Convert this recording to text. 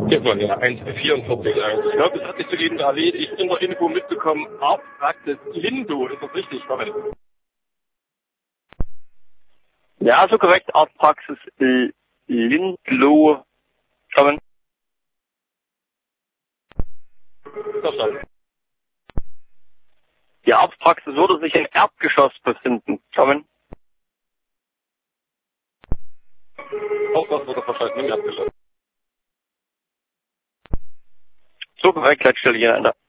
Gestern, ja, 1,44. Ich glaube, das hat sich soeben erledigt. In der Info mitbekommen, Arztpraxis Lindo. Ist das richtig, Robin? Ja, so korrekt. Arztpraxis Lindloh. Robin. Verstanden. Die Arztpraxis würde sich im Erdgeschoss befinden. Robin. Auch das wurde verstanden im Erdgeschoss. So korrekt, Leitstelle hier an der